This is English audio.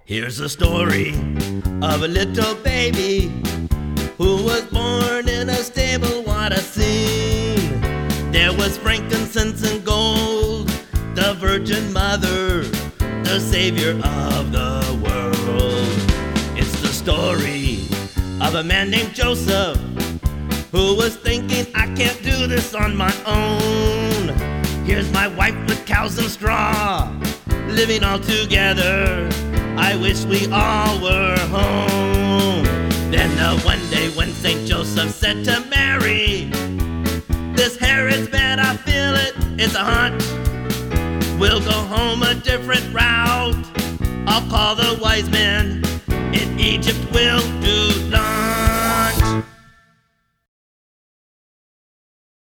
Here's the story of a little baby who was born in a stable. What a scene! There was frankincense and gold, the Virgin Mother, the Savior of the world. It's the story of a man named Joseph who was thinking, I can't do this on my own. Here's my wife with cows and straw, living all together. I wish we all were home. Then one day when St. Joseph said to Mary, this hair is bad, I feel it, it's a hunch. We'll go home a different route. I'll call the wise men in Egypt, we'll do lunch.